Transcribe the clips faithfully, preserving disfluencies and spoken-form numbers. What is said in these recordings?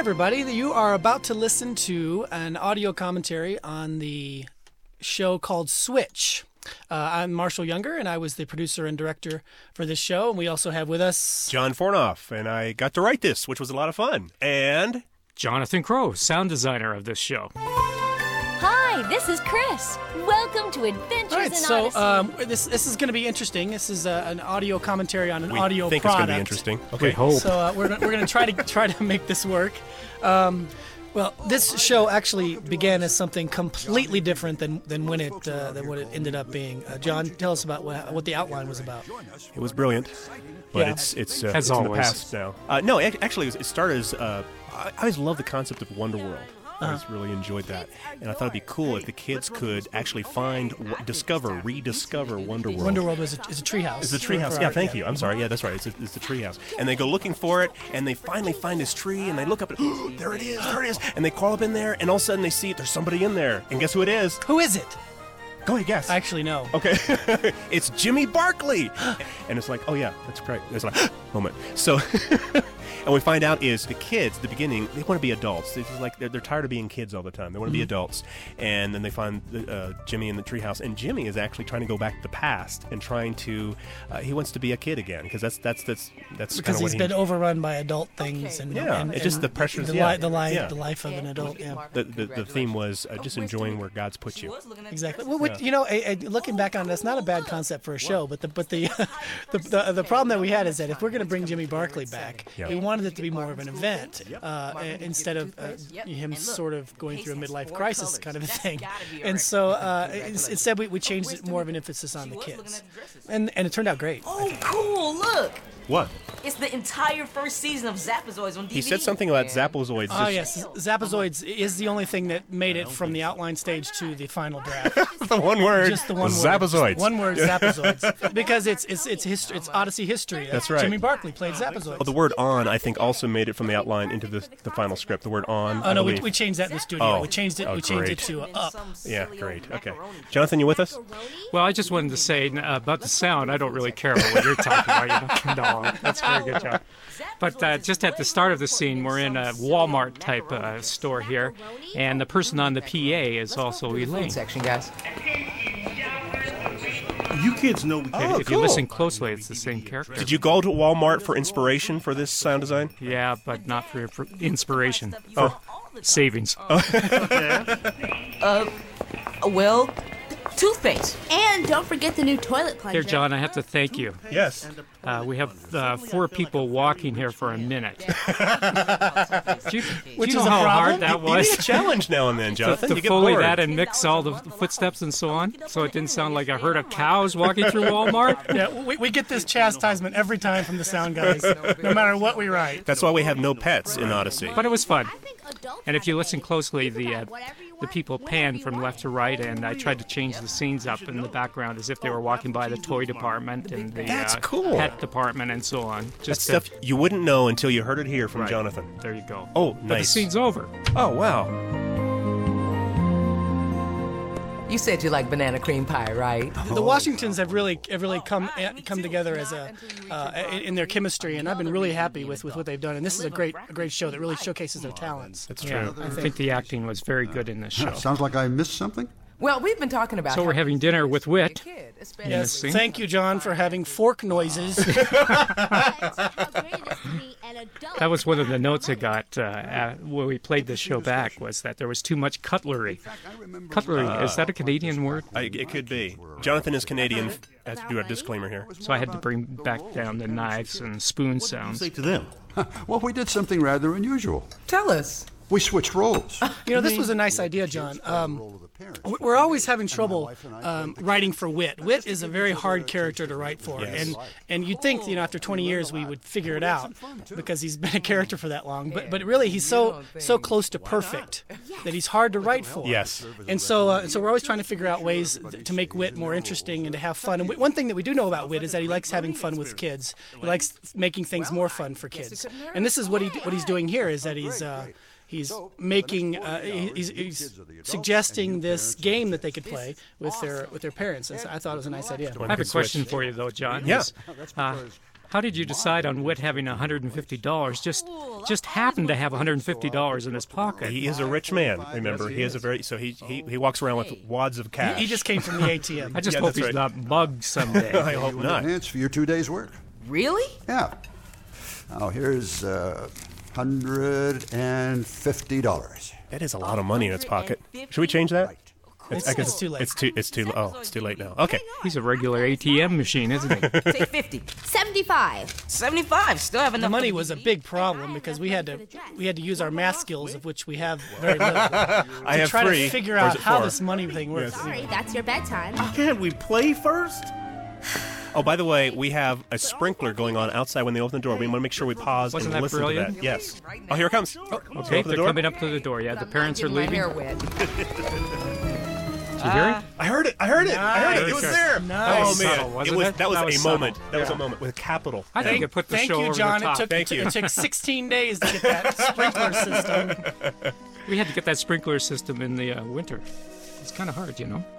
everybody. You are about to listen to an audio commentary on the show called Switch. Uh, I'm Marshall Younger, and I was the producer and director for this show. And we also have with us John Fornoff, and I got to write this, which was a lot of fun. And Jonathan Crow, sound designer of this show. Hi, this is Chris. Welcome to Adventures All right, in so Odyssey. um, this this is going to be interesting. This is uh, an audio commentary on an we audio think product. it's going to be interesting. Okay. We hope. So uh, we're we're going to try to try to make this work. Um, well, this show actually began as something completely different than, than when it uh, than what it ended up being. Uh, John, tell us about what, what the outline was about. It was brilliant, but Yeah. it's it's, uh, As it's in the always. past now. Uh, no, ac- actually, it, was, it started as uh, I, I always loved the concept of Wonder World. I always really enjoyed that, and I thought it'd be cool if the kids could actually find, w- discover, rediscover Wonder World. Wonder World was a, is a treehouse. It's a treehouse. For Yeah, our- thank you. I'm sorry. Yeah, that's right. It's a, it's a treehouse. And they go looking for it, and they finally find this tree, and they look up, and oh, there it is, there it is. And they crawl up in there, and all of a sudden they see there's somebody in there. And guess who it is? Who is it? Go ahead, guess. I actually know. Okay, it's Jimmy Barkley, and it's like, oh yeah, that's great. There's like moment. So, and we find out is the kids. At the beginning, they want to be adults. It's like they're, they're tired of being kids all the time. They want to be adults, and then they find the, uh, Jimmy in the treehouse, and Jimmy is actually trying to go back to the past and trying to. Uh, he wants to be a kid again because that's that's that's that's Because kinda he's what been he, overrun by adult things, and Yeah, and, it's just and the pressures, the, yeah, li- the life, yeah. the life of an adult. Yeah, the, the the theme was uh, just enjoying where God's put you. exactly. Well, what, you know, a, a, looking back on it, that's not a bad concept for a show. But the but the the, the the problem that we had is that if we're going to bring Jimmy Barkley back, Yeah. we wanted it to be more of an event uh, instead of uh, him sort of going through a midlife crisis kind of a thing. And so uh, ins- instead, we, we changed it more of an emphasis on the kids, and and it turned out great. Oh, cool! Look, What? it's the entire first season of Zapazoids on D V D. He said something about Zapozoids. Oh just- yes, Zapazoids is the only thing that made it from the outline stage to the final draft. the one word. Just the one word. Zapozoids. Just one word, Zapazoids. Because it's it's it's history. It's Odyssey history. That's right. Jimmy Barkley played Zapazoids. Well, the word "on" I think also made it from the outline into the the final script. The word "on." Oh I no, we, believe. we changed that in the studio. Oh. We changed it. Oh, we changed it great. to uh, up. Yeah, great. Okay, Jonathan, you with us? Well, I just wanted to say uh, about the sound, I don't really care about what you're talking about. You know? No, that's very good, John. But uh, just at the start of the scene, we're in a Walmart-type uh, store here, and the person on the P A is also Elaine. section, guys. You kids know we can't. Oh, If you cool. listen closely, it's the same character. Did you go to Walmart for inspiration for this sound design? Yeah, but not for for inspiration. For savings. Uh, well, toothpaste. And don't forget the new toilet plunger. Here, John, I have to thank you. Yes. Uh, we have uh, four people walking here for a minute. do you, Which do you is know a how problem? hard that You was? need a challenge now and then, Jonathan. to you get foley bored. that and mix all the footsteps and so on, so it didn't sound like a herd of cows walking through Walmart. Yeah, we, we get this chastisement every time from the sound guys, no matter what we write. That's why we have no pets in Odyssey. But it was fun. And if you listen closely, the uh, the people pan from left to right, and I tried to change the scenes up in the background as if they were walking by the toy department and the That's uh, cool. pet department and so on. That's Just stuff to, you wouldn't know until you heard it here from Right. Jonathan. there you go. Oh, But the nice. scene's over. Oh, wow. You said you like banana cream pie, right? The Washingtons have really have really come come together as a uh, in, in their chemistry, and I've been really happy with, with what they've done. And this is a great a great show that really showcases their talents. That's Yeah, true. I think the acting was very good in this show. Sounds like I missed something. Well, we've been talking about. So we're having dinner with Wit. Yes, scene. thank you, John, for having fork noises. That was one of the notes I got uh, at, when we played this show back, was that there was too much cutlery. Cutlery, is that a Canadian word? I, it could be. Jonathan is Canadian. I have to do a disclaimer here. So I had to bring back down the knives and spoon sounds. Say to them. Well, we did something rather unusual. Tell us. We switched roles. You know, this was a nice idea, John. Um, we're always having trouble um, writing for Wit. Wit is a very hard character to write for, Yes. and and you'd think, you know, after twenty years we would figure it out because he's been a character for that long. But but really, he's so so close to perfect that he's hard to write for. Yes. And so uh, so we're always trying to figure out ways th- to make Wit more interesting and to have fun. And w- one thing that we do know about Wit is that he likes having fun with kids. He likes making things more fun for kids. And this is what he what he's doing here is that he's. Uh, He's making, uh, he's, he's suggesting this game that they could play with their with their parents. And so I thought it was a nice idea. I have a question for you, though, John. Yeah. Is, uh, How did you decide on Whit having one hundred fifty dollars? Just just happened to have one hundred fifty dollars in his pocket. He is a rich man. Remember, he is a very so he he, he walks around with wads of cash. He just came from the A T M. I just Yeah, hope that's he's right. not mugged someday. I hope not. Advance for your two days' work. Really? Yeah. Now here's uh, one hundred fifty dollars. That is a lot of money in its pocket. Should we change that? It's, I guess it's too late. It's too. It's too. Oh, it's too late now. Okay. He's a regular A T M machine, isn't he? Say fifty. seventy-five. seventy-five. Still have enough. The money was a big problem because we had to we had to use our math skills, of which we have very little, to I have try three. to figure Or is out it how four? this money thing works. Sorry, that's your bedtime. Can't we play first? Oh, by the way, we have a sprinkler going on outside when they open the door. We want to make sure we pause Wasn't and that listen brilliant? to that. Yes. Oh, here it comes. Oh, Okay, open the they're door. coming up to the door. Yeah, the parents are Getting my leaving. hair wet. Did you hear it? I heard it. I heard it. I heard it. It was Nice. there. Nice. Oh man, Subtle, it wasn't was it? that was That a was subtle. moment. That was a Yeah. moment with a capital. I think it put the Thank show you, over John. the top. It took, Thank it, you. it took sixteen days to get that sprinkler system. We had to get that sprinkler system in the uh, winter. It's kind of hard, you know.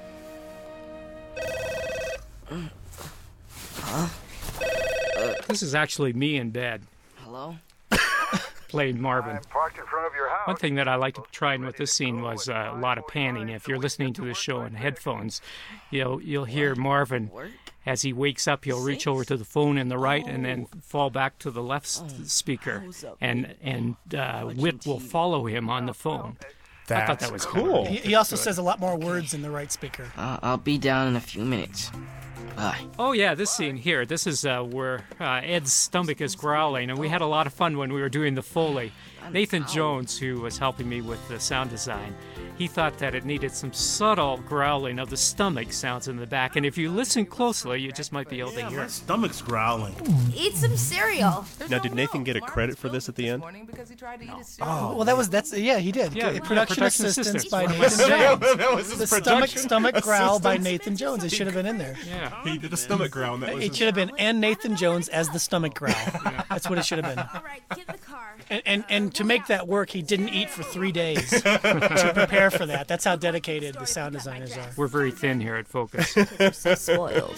This is actually me in bed Hello? playing Marvin. One thing that I like to try and with this scene was uh, a lot of panning. If you're listening to the show in headphones, you'll you'll hear Marvin as he wakes up. He'll reach over to the phone in the right and then fall back to the left s- speaker, and and uh, Whit will follow him on the phone. I thought that was cool. He, he also says a lot more words in the right speaker. Uh, I'll be down in a few minutes. Bye. Oh yeah, this scene here. This is uh, where uh, Ed's stomach is growling, and we had a lot of fun when we were doing the Foley. Nathan Jones, who was helping me with the sound design, he thought that it needed some subtle growling of the stomach sounds in the back, and if you listen closely, you just might be able to Yeah, hear my it. stomach's growling. Eat some cereal. Now, did Nathan get a credit for this at the end? Oh, well, that was that's yeah, he did. Yeah, G- yeah, production, production assistance assistance. by One of Nathan my- Jones. That was his The stomach production stomach growl by assistance. Nathan Jones. It should have been in there. Yeah. He did a stomach growl. That was It should have been and Nathan Jones as the stomach growl. That's what it should have been. All right, get in the car. And, and and to make that work, he didn't eat for three days to prepare for that. That's how dedicated the sound designers are. We're very thin here at Focus. So spoiled.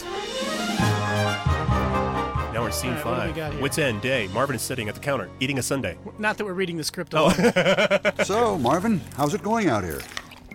Now we're in scene All right, what do we five. got here? Wits End day. Marvin is sitting at the counter eating a sundae. Not that we're reading the script. Oh. alone. So, Marvin, how's it going out here?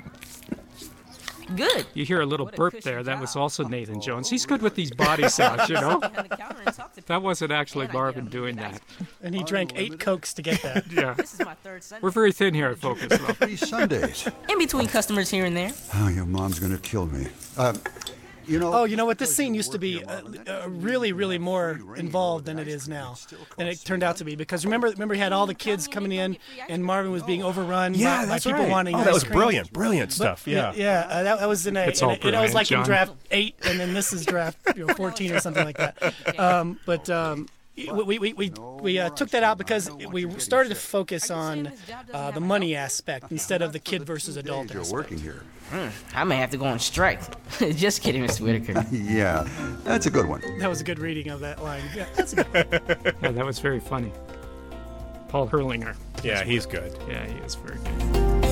Good. You hear a little burp there. That was also Nathan Jones. He's good with these body sounds, you know. That wasn't actually Marvin doing that. And he drank eight Cokes to get that. Yeah. This is my third Sunday. We're very thin here at Focus, though. Three Sundays. In between customers here and there. Oh, your mom's gonna kill me. Uh, you know. Oh, you know what? This scene used to be uh, uh, really, really more involved than it is now, than it turned out to be. Because remember, remember, he had all the kids coming in, and Marvin was being overrun Yeah, by, by that's people right. wanting. Oh, ice that was cream. brilliant, brilliant stuff. But, Yeah. yeah. Uh, that, that was in a. It's in all a- it was brilliant, like in John. draft eight, and then this is draft you know, fourteen or something like that. Um, but. Um, we we we, we uh, took that out because we started to focus on uh, the money aspect instead of the kid versus adult You're aspect. working here. I may have to go on strike. Just kidding, Mister Whitaker. Yeah, that's a good one. That was a good reading of that line. Yeah, that's a good. Yeah, that was very funny. Paul Herlinger. Yeah, he's good. Yeah, he is very good.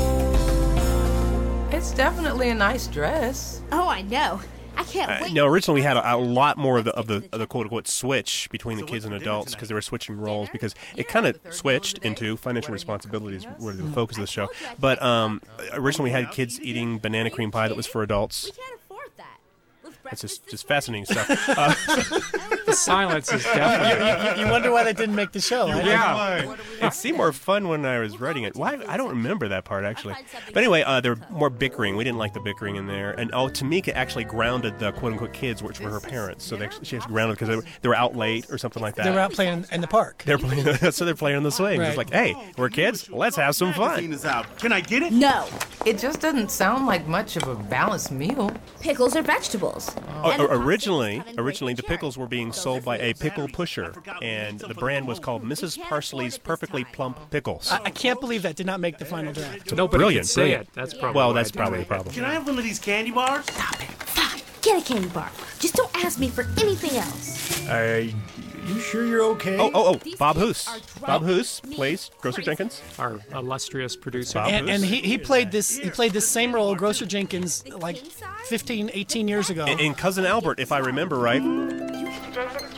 It's definitely a nice dress. Oh, I know. I can't Uh, wait. no, originally we had a, a lot more of the of the, of the quote unquote switch between the kids and adults because they were switching roles because it kind of switched into financial responsibilities were the focus of the show. But um, originally we had kids eating banana cream pie that was for adults. We can't afford that. With That's just breakfast just this fascinating stuff. Uh, The silence is definitely. You, you wonder why they didn't make the show. Right? Yeah. it seemed more fun when I was writing it. Why? I don't remember that part actually. But anyway, uh, there were more bickering. We didn't like the bickering in there. And oh, Tamika actually grounded the quote unquote kids, which were her parents. So they actually, she was grounded because they were, they were out late or something like that. They were out playing in the park. They're playing, so they're playing on the swing. It's Right. like, hey, we're kids. Let's have some magazine fun. is out. Can I get it? No. It just doesn't sound like much of a balanced meal. Pickles are vegetables. Oh, And the pasta originally, have in originally the great pickles were being cherry. sold by a pickle pusher, and the brand was called Missus Parsley's Perfectly Plump Pickles. I, I can't believe that did not make the final draft. Nobody Brilliant, can say brilliant. it. That's probably Well, why that's I didn't probably the make it. problem. Can I have one of these candy bars? Fine. Get a candy bar. Just don't ask me for anything else. Uh, you sure you're okay? Oh, oh, oh, Bob Hoos. Bob Hoos plays Grocer Jenkins. Our illustrious producer. Bob. And, and he, he played this he played this same role, Grocer Jenkins, like fifteen, eighteen years ago. And, and Cousin Albert, if I remember right.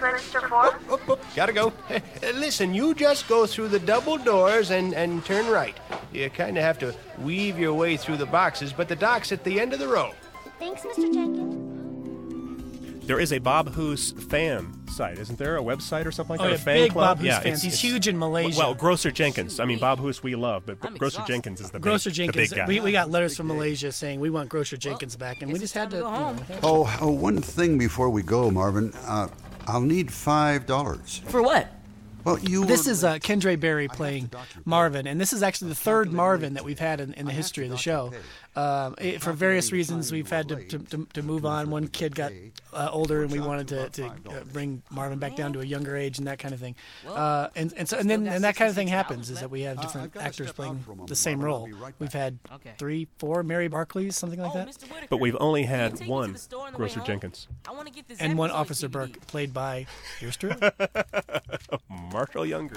register for? Oh, oh, gotta go. Listen, you just go through the double doors and, and turn right. You kind of have to weave your way through the boxes, but the dock's at the end of the row. Thanks, Mister Jenkins. There is a Bob Hoos fan site, isn't there? A website or something like Oh, that? yeah, a fan big club? Bob Hoos yeah, fans. it's- He's it's- huge in Malaysia. Well, Grocer Jenkins. I mean, Bob Hoos we love, but Grocer Jenkins is the big, Grocer the Jenkins. big guy. We, we got letters from Malaysia saying we want Grocer Jenkins back, and we just had to. You know, Oh, oh, one thing before we go, Marvin. Uh, I'll need five dollars. For what? Well, you. This were- is uh, Kendra Barry playing Marvin, and this is actually the third Marvin that we've had in, in the history of the show. Um, it, for various reasons, we've had to, to, to, to move on. One kid got uh, older, and we wanted to, to uh, bring Marvin back down to a younger age and that kind of thing. Uh, and and so and then and that kind of thing happens is that we have different actors playing the same role. We've had three, four Mary Barclays, something like that, But we've only had one Grocer Jenkins. and one Officer Burke, played by yours truly. Marshall Younger.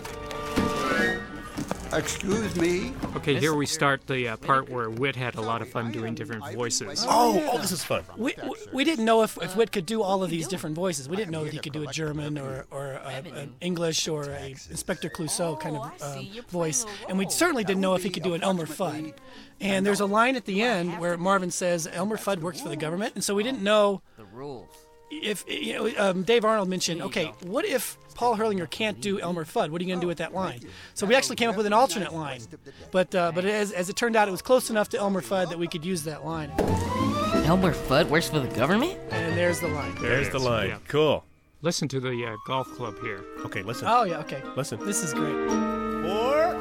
Excuse me. Okay, here we start the uh, part where Whit had a lot of fun doing different voices. Oh, oh, this is fun. We, we, we didn't know if, if Whit could do all of these different voices. We didn't know that he could do a German or, or a, an English or a Inspector Clouseau kind of um, voice. And we certainly didn't know if he could do an Elmer Fudd. And there's a line at the end where Marvin says Elmer Fudd works for the government. And so we didn't know The rules. if, you know, um, Dave Arnold mentioned, okay, what if Paul Hurlinger can't do Elmer Fudd? What are you going to do with that line? So we actually came up with an alternate line. But uh, but as, as it turned out, it was close enough to Elmer Fudd that we could use that line. Elmer Fudd works for the government? And there's the line. There's it the is, line. yeah. Cool. Listen to the uh, golf club here. Okay, listen. Oh, yeah, okay. Listen. This is great. Four.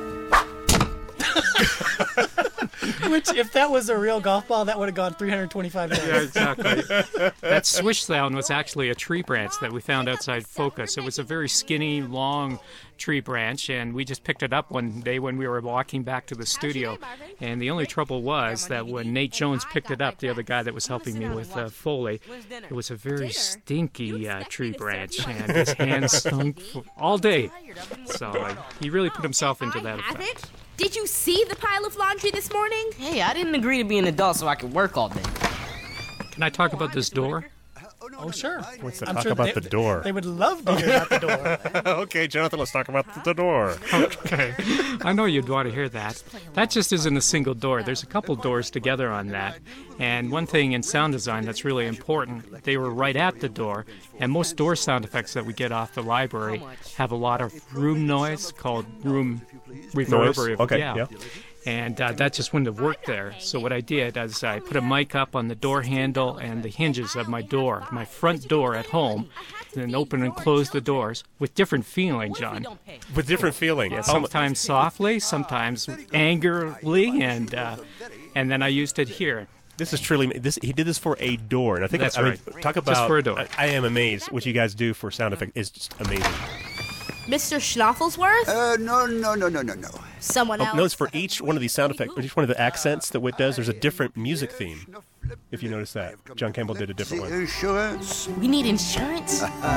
Which, if that was a real golf ball, that would have gone three hundred twenty-five yards. Yeah, exactly. That swish sound was actually a tree branch that we found outside Focus. It was a very skinny, long tree branch, and we just picked it up one day when we were walking back to the studio. And the only trouble was that when Nate Jones picked it up, the other guy that was helping me with uh, Foley, it was a very stinky uh, tree branch, and his hands stunk f- all day. So uh, he really put himself into that Have effect. it? Did you see the pile of laundry this morning? Hey, I didn't agree to be an adult so I could work all day. Can I talk about this door? Oh, sure. What's the I'm talk sure about they, the door? They would love to hear about the door. Okay, Jonathan, let's talk about the door. Okay. I know you'd want to hear that. That just isn't a single door. There's a couple doors together on that. And one thing in sound design that's really important, they were right at the door. And most door sound effects that we get off the library have a lot of room noise called room reverberate. Okay, yeah. And uh, that just wouldn't have worked there. So what I did is I put a mic up on the door handle and the hinges of my door, my front door at home, and then open and close the doors with different feeling, John. With different feeling. Yeah, sometimes softly, sometimes angrily, and uh, and then I used it here. This is truly this. He did this for a door, and I think That's I mean, right. talk Just about. for a door. I, I am amazed what you guys do for sound effect. It's just amazing. Mister Schnaufelsworth? Uh, no, no, no, no, no, no. Someone Oh, else? notice for each one of these sound effects, for each one of the accents that Whit does, there's a different music theme. If you notice that, John Campbell did a different The one. insurance. We need insurance?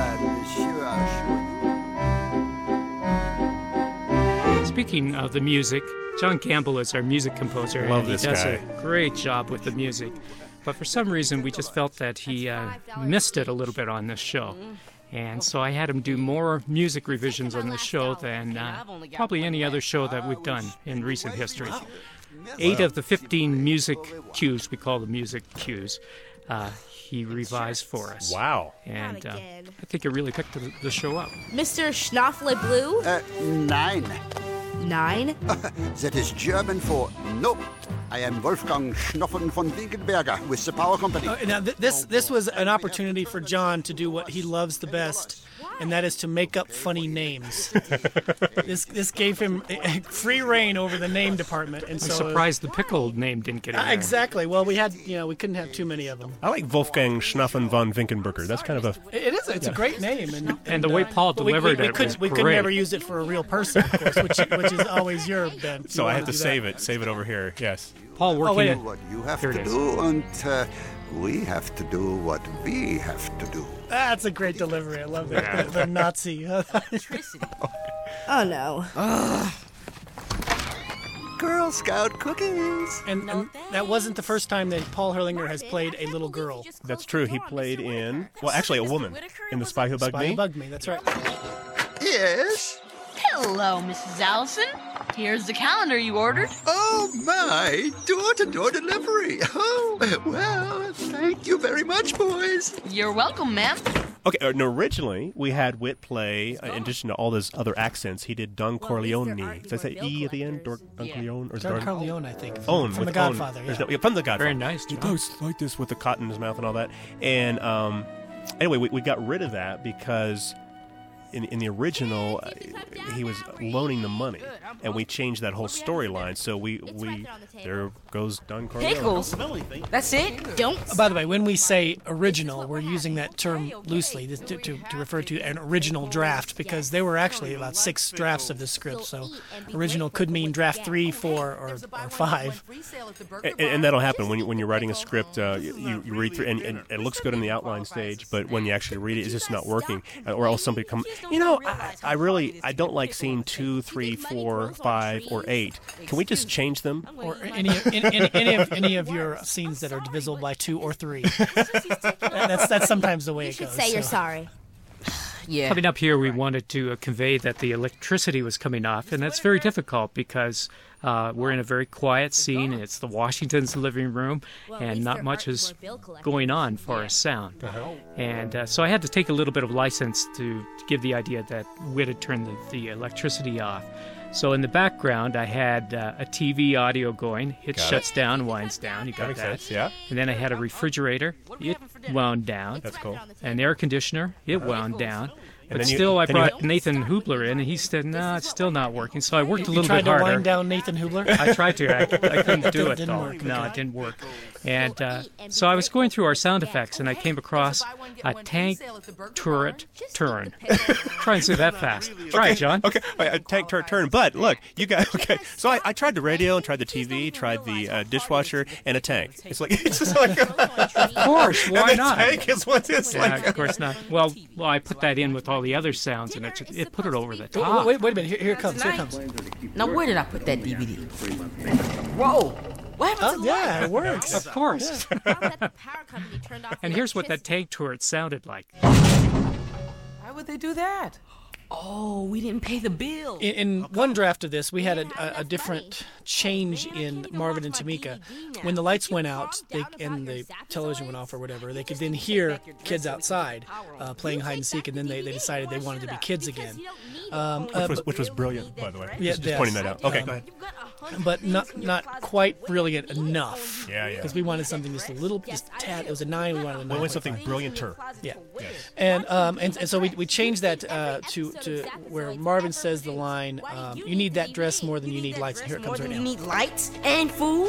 Speaking of the music, John Campbell is our music composer, Love and he this does guy. a great job with the music. But for some reason, we just felt that he uh, missed it a little bit on this show. And so I had him do more music revisions on this show than uh, probably any other show that we've done in recent history. Eight of the fifteen music cues, we call them music cues, uh, he revised for us. Wow. And uh, I think it really picked the, the show up. Mister Schnaufle Blue? Uh, nine. Nine? That is German for no. I am Wolfgang Schnoffen von Winkelberger with the Power Company. Uh, now, th- this this was an opportunity for John to do what he loves the best, and that is to make up funny names. this this gave him a- a free reign over the name department, and I'm so surprised the pickle name didn't get in Uh, there. exactly. Well, we had you know we couldn't have too many of them. I like Wolfgang Schnaffen von Winkenberger. That's kind of a. It is. It's a great name, and, And the way Paul but we- we, delivered we, it could, was we could great. never use it for a real person, of course, which which is always your bent. So You I wanna have to do that. save it. Save it over here. Yes. Paul working. wait. What you have Here to it is. do, and uh, we have to do what we have to do. That's a great delivery. I love that. Yeah. The, the Nazi. Oh, no. Girl Scout cookies. And, and that wasn't the first time that Paul Herlinger has played a little girl. That's true. He played in, well, actually, a woman in The Spy Who Bugged Spy Me. Who Bugged Me, that's right. Yes? Hello, Missus Allison. Here's the calendar you ordered. Oh, my. Door-to-door delivery. Oh, well, thank you very much, boys. You're welcome, ma'am. Okay, uh, no, originally we had Whit play, uh, in addition to all those other accents, he did Don Corleone. Did I say E at the end? Don Corleone? Or is it Don Don Corleone, I think. Own, From with The Godfather, Own. There's yeah. No, yeah. From The Godfather. Very nice, He John. goes like this with the cotton in his mouth and all that. And um, anyway, we, we got rid of that because in, in the original, uh, he was loaning the money, and we changed that whole storyline. So we, we there goes Don Corleone. Pickles. That's it? Don't. By the way, when we say original, we're using that term loosely to, to, to refer to an original draft because there were actually about six drafts of the script. So original could mean draft three, four, or, or five. And, and that'll happen when, you, when you're writing a script. Uh, you, you read through, and, and it looks good in the outline stage, but when you actually read it, it's just not working. Uh, or else somebody come, you know, I, I really, I don't like scene two, three, four, five, or eight. Can we just change them? Or any, any, any, any of any of your scenes that are divisible by two or three. that's that's sometimes the way You it should goes. say you're so. sorry. Yeah. Coming up here, we wanted to uh, convey that the electricity was coming off, and that's very difficult because uh, we're in a very quiet scene, and it's the Washington's living room, and not much is going on for a sound. And uh, so I had to take a little bit of license to, to give the idea that Whit had turned the, the electricity off. So in the background, I had uh, a T V audio going. It Got shuts it. down, winds down. You got That makes that. sense, yeah. And then I had a refrigerator. It wound down. That's cool. An air conditioner. It wound down. And But then you- still, I then you- brought Nathan Hubler in, and he said, "No, it's still not working." So I worked a You little tried bit to harder. wind down Nathan Hubler? I tried to. I, I couldn't do it, Didn't though. work, No, okay. it didn't work. And uh, so I was going through our sound effects, and I came across a tank turret turn. Try and say that fast. Try it, John. Okay, wait, a tank turret turn. But look, you guys. Okay, so I, I tried the radio, and tried the T V, tried the uh, dishwasher, and a tank. It's like it's just like. Of course, why and the not? Tank is what it's Yeah, like. of course not. Well, well, I put that in with all the other sounds, and it, just- it put it over the Wait, top. wait, wait a minute. Here, here it comes. Here it comes. Now, where did I put that D V D? Whoa. What happened to Oh, the yeah, light? it works. Of course. And here's what that tank turret sounded like. Why would they do that? Oh, we didn't pay the bill. In, in one draft of this, we had a, a, a different change in Marvin and Tamika. When the lights went out they, and the television went off or whatever, they could then hear kids outside uh, playing hide and seek, and then they, they decided they wanted to be kids again. Um, Which uh, was which was brilliant, by the way. Yeah, just, just yes. pointing that out. Okay, Um, go ahead. but not not quite brilliant enough. Yeah, yeah. Because we wanted something just a little, just a tad. It was a nine. We wanted a nine. We want something brillianter. Yeah, and um, and, and so we, we changed that uh, to to where Marvin says the line, um, "You need that dress more than you need lights." And here it comes right You now. need lights and food?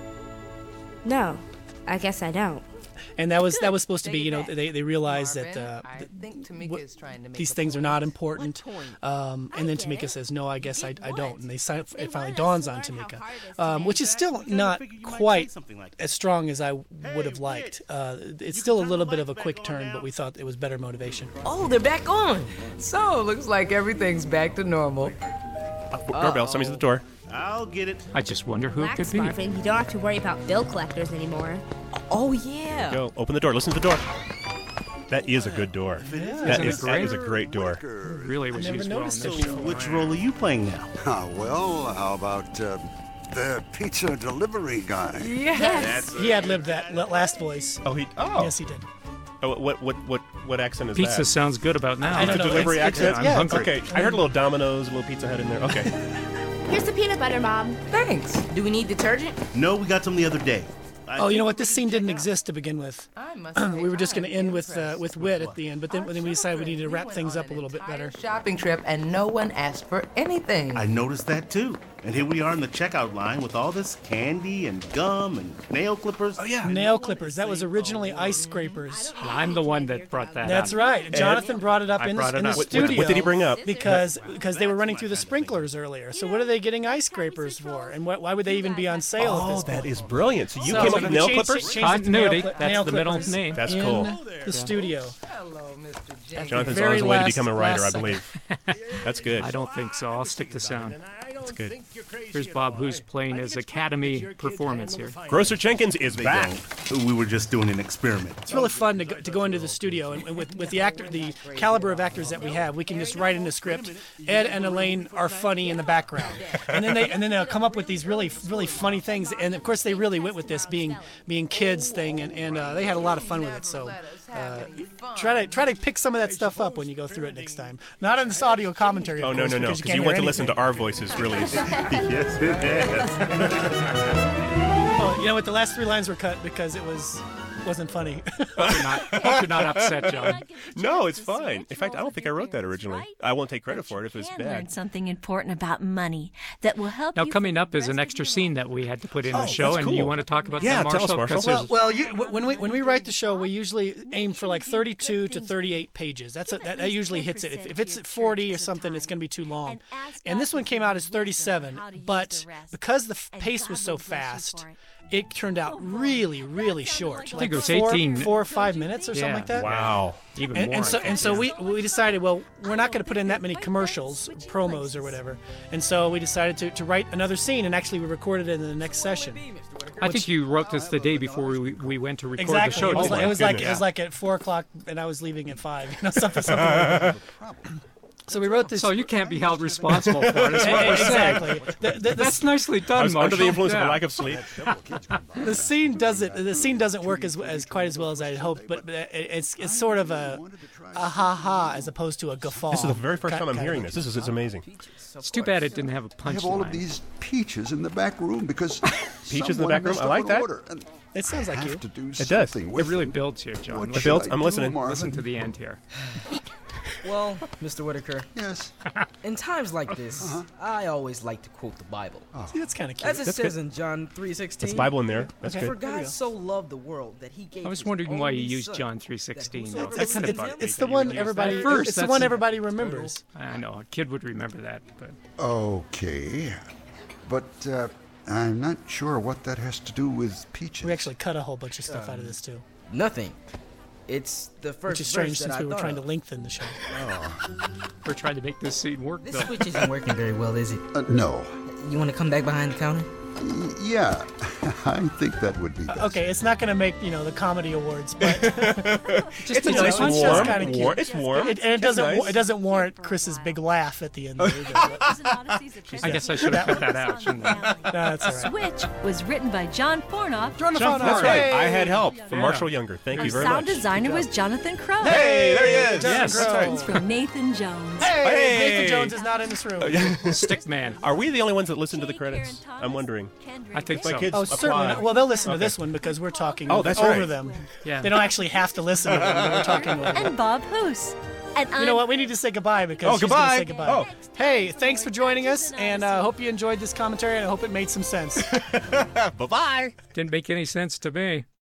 No, I guess I don't. And that was that was supposed to be, you know, they they realized that uh, I th- think Tamika what- is trying to make these a things are point. not important. Um, and then Tamika says, "No, I guess I, I don't." And they si- it finally dawns on Tamika, um, which is still not quite as strong as I would have liked. Uh, it's still a little bit of a quick turn, but we thought it was better motivation. Oh, they're back on. So, looks like everything's back to normal. Uh, doorbell. Somebody's at the door. I'll get it. I just wonder who it could Relax, be. Marvin. You don't have to worry about bill collectors anymore. Oh, yeah. Go. Open the door. Listen to the door. That is a good door. That Isn't is it that great? is a great door. Really was never used well in noticed this it show. Which role are you playing now? Ah, well, how about uh, the pizza delivery guy? Yes. He had lived that l- last voice. Oh, he. Oh. Yes, he did. Oh, what what what what accent is Pizza that? sounds good about now. I don't know. Delivery It's- it's- accent. yeah, I'm hungry. Okay, I heard a little Domino's, a little Pizza Hut in there. Okay. Here's the peanut butter, Mom. Thanks. Do we need detergent? No, we got some the other day. I Oh, you know think what? This scene didn't exist to begin with. I must We were just going to end with uh, with Wit at the end, but then, then we decided we needed to wrap things up a little bit better. Shopping trip and no one asked for anything. I noticed that too. And here we are in the checkout line with all this candy and gum and nail clippers. Oh yeah. Nail clippers. That was originally ice scrapers. I'm the one that brought that That's up. right. Jonathan brought it up I in brought the, it in the up. What- what- studio. what did he bring up? Because because they were running through the sprinklers earlier. So what are they getting ice scrapers for? And wh- why would they even be on sale at Oh, this that point? is brilliant. So you So came up we with nail changed it- clippers? changed it to nail Continuity. clip- That's nail the middle clippers name. That's in cool. the studio. Hello, Mister Jenkins. Jonathan's on Very his way to last- become a writer, I last believe. That's good. I don't think so. I'll stick to sound. It's good. Here's Bob, who's playing his Academy performance here. Grocer Jenkins is back. We were just doing an experiment. It's really fun to go, to go into the studio, and, and with with the actor, the caliber of actors that we have, we can just write in the script. Ed and Elaine are funny in the background, and then they and then they'll come up with these really really funny things. And of course, they really went with this being being kids thing, and and uh, they had a lot of fun with it. So uh, try to try to pick some of that stuff up when you go through it next time. Not in this audio commentary. Oh of no course, no no! Because Because you, you want to listen to our voices, really. Yes, it is. Oh, you know what? The last three lines were cut because it was wasn't funny. Hope you're not, hope you're not upset, John. No, it's fine. In fact, I don't think I wrote that originally. I won't take credit for it if it's Can learn bad. something important about money that will help Now, you coming for up the is an rest of extra your scene life. that we had to put in Oh, the show, that's and you cool. want to talk about Yeah, that, tell us, Marshall? Marshall. 'Cause Well, there's- well, you, when we when we write the show, we usually aim for like thirty-two to thirty-eight pages. That's a, that, that usually hits it. If, if it's at forty or something, it's going to be too long. And this one came out as thirty-seven, but because the f- pace was so fast, it turned out really, really short. I think like it was four, eighteen. four or five minutes or Yeah. something like that. Wow. Even And, more. and so I and think, so yeah. we we decided, well, we're not going to put in that many commercials, promos or whatever. And so we decided to, to write another scene, and actually we recorded it in the next session. I think you wrote this the day before we, we went to record Exactly. the show. It was, didn't like, you? it was like it goodness. was like at four o'clock, and I was leaving at five. You know, something something. Like that. So we wrote this. So you can't be held responsible for it. Is what we're saying. Exactly. The, the, the, That's nicely done, I was under the Marshall. influence of Yeah. a lack of sleep. the scene doesn't the scene doesn't work as as quite as well as I had hoped, but it, it's it's sort of a a ha ha as opposed to a guffaw. This is the very first Ki- time I'm kind hearing of. this. This is it's amazing. It's too bad it didn't have a I have punchline. all of these peaches in the back room because Peaches in the someone back room? messed I up like an that. order, and It sounds like I you. have to do It does. something It with really them. builds here, John. What Listen, should builds? I I'm do, listening. Marvin? listen to the end here. Well, Mister Whitaker, Yes. in times like this, Uh-huh. I always like to quote the Bible. See, that's kind of cute. As it That's says good. in John three sixteen. That's Bible in there. That's Okay. For good. There we God go. so loved the world that he gave I was his wondering why you only used son, John three sixteen. that though. whosoever That It's, kind of it's, bugged me it's that the you one used that everybody. first. It's the That's one a- everybody remembers. I know a kid would remember that, but Okay. But uh, I'm not sure what that has to do with peaches. We actually cut a whole bunch of stuff out of this too, Nothing. It's the first which is strange verse since that we I were thought trying to of. lengthen the show. we're trying to make this scene work. This Though. switch isn't working very well, is it? Uh, no. You want to come back behind the counter? Y- Yeah, I think that would be best. Okay, it's not going to make you know the comedy awards, but It's a you know, nice it's just warm. kinda cute. warm. It's warm. it, and it It's doesn't nice. wa- it doesn't warrant Chris's big laugh at the end. Of it either. I guess I should have cut that out, shouldn't I? No, that's all right. Switch was written by John Fornoff. John John Fano. That's right. Hey! I had help from Yeah. Marshall Younger. Thank Our you very sound much. designer was Jonathan Crow. Hey, there he is. Yes. That's right. It's from Nathan Jones. Hey, Hey! Nathan Jones is not in this room. Stick man. Are we the only ones that listen to the credits? I'm wondering. I think My so. kids Oh, apply. certainly not. Well, they'll listen to Okay. this one because we're talking Oh, that's over right. them. Yeah. They don't actually have to listen to them. But we're talking over them. And Bob Hoos. And You know what? We need to say goodbye because Oh, she's gonna goodbye. say goodbye. Oh. Hey, thanks for joining us, and I uh, hope you enjoyed this commentary, and I hope it made some sense. Bye bye. Didn't make any sense to me.